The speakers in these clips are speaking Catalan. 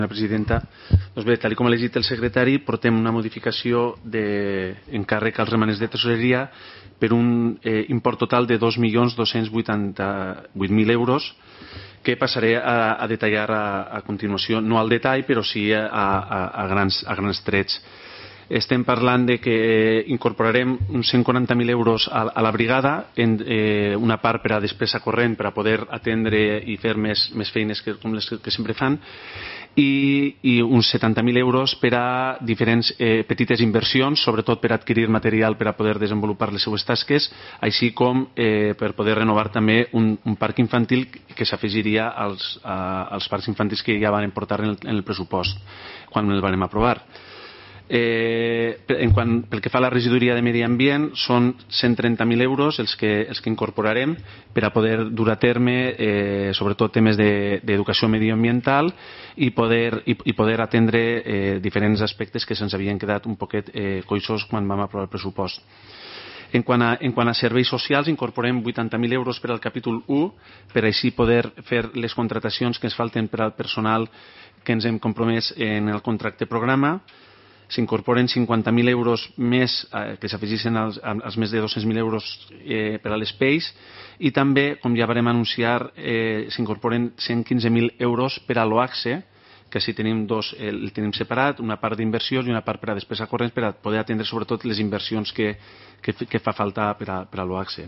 Presidenta. Doncs bé, tal com ha llegit el secretari, portem una modificació d'encàrrec als remanents de tesoreria per un import total de 2.288.000 euros que passaré a detallar a continuació, no al detall, però sí a grans trets. Estem parlant de que incorporarem uns 140.000 euros a la brigada, una part per a despesa corrent per a poder atendre i fer més feines com les que sempre fan, i uns 70.000 euros per a diferents petites inversions, sobretot per adquirir material per a poder desenvolupar les seues tasques, així com per poder renovar també un parc infantil que s'afegiria als parcs infantils que ja van portar en el pressupost quan el vam aprovar. Pel que fa a la regidoria de Medi Ambient, són 130.000 euros els que incorporarem per a poder dur a terme sobretot temes d'educació medioambiental i poder atendre diferents aspectes que se'ns havien quedat un poquet coixos quan vam aprovar el pressupost. En quant a serveis socials, incorporem 80.000 euros per al capítol 1 per així poder fer les contratacions que ens falten per al personal que ens hem compromès en el contracte programa. S'incorporen 50.000 euros més que s'afegissin als més de 200.000 euros per a l'Space i també, com ja vam anunciar, s'incorporen 115.000 euros per a l'OACSE, que així tenim el tenim separat, una part d'inversions i una part per a despesa corrent per a poder atendre sobretot les inversions que fa falta per a l'OACSE.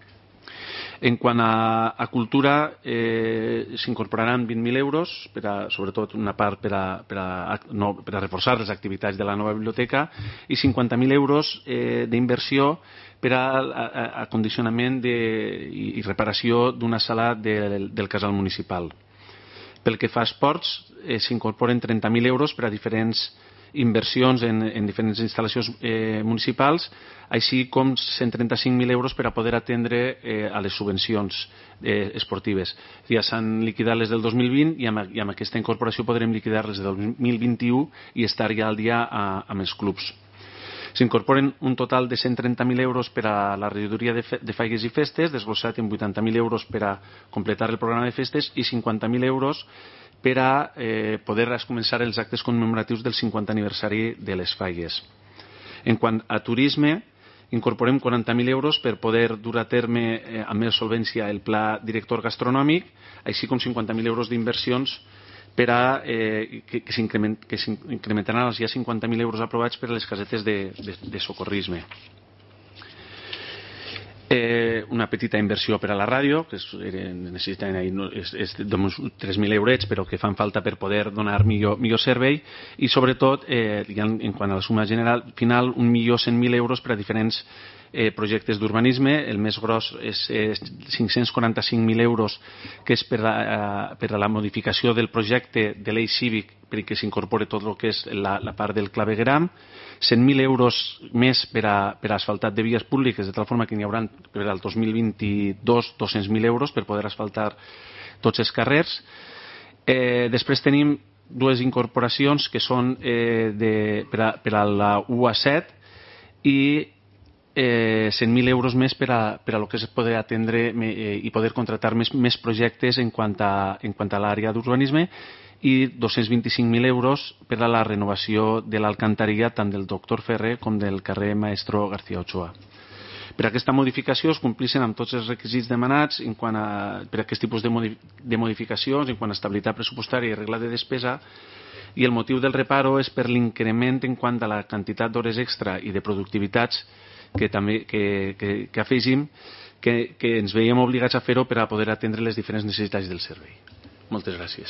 En quant a cultura, s'incorporaran 20.000 euros, sobretot una part per a reforçar les activitats de la nova biblioteca, i 50.000 euros d'inversió per a acondicionament i reparació d'una sala del casal municipal. Pel que fa a esports, s'incorporen 30.000 euros per a diferents inversions en diferents instal·lacions municipals, així com 135.000 euros per a poder atendre a les subvencions esportives. Ja s'han liquidat les del 2020 i amb aquesta incorporació podrem liquidar les del 2021 i estar ja al dia amb els clubs. S'incorporen un total de 130.000 euros per a la regidoria de Faigues i Festes, desglossat en 80.000 euros per a completar el programa de festes i 50.000 euros per a poder començar els actes commemoratius del 50 aniversari de les Faigues. En quant a turisme, incorporem 40.000 euros per poder dur a terme amb més solvència el pla director gastronòmic, així com 50.000 euros d'inversions que s'incrementaran als ja 50.000 euros aprovats per a les casetes de socorrisme. Una petita inversió per a la ràdio, que necessiten 3.000 eurets, però que fan falta per poder donar millor servei, i sobretot, en quant a la suma general final, 1.100.000 euros per a diferents projectes d'urbanisme. El més gros és 545.000 euros, que és per a la modificació del projecte de l'eix cívic perquè s'incorpore tot el que és la part del clavegueram, 100.000 euros més per a asfaltat de vies públiques, de tal forma que n'hi haurà per al 2022 200.000 euros per poder asfaltar tots els carrers. Després tenim dues incorporacions que són per a la UA7 i 100.000 euros més per a lo que és poder atendre i poder contratar més projectes en quant a l'àrea d'urbanisme, i 225.000 euros per a la renovació de l'alcantarilla tant del Doctor Ferrer com del carrer Maestro García Ochoa. Per a aquesta modificació es complixen amb tots els requisits demanats per a aquest tipus de modificacions en quant a estabilitat pressupostària i regla de despesa, i el motiu del reparo és per l'increment en quant a la quantitat d'hores extra i de productivitats que afegim, que ens veiem obligats a fer-ho per a poder atendre les diferents necessitats del servei. Moltes gràcies.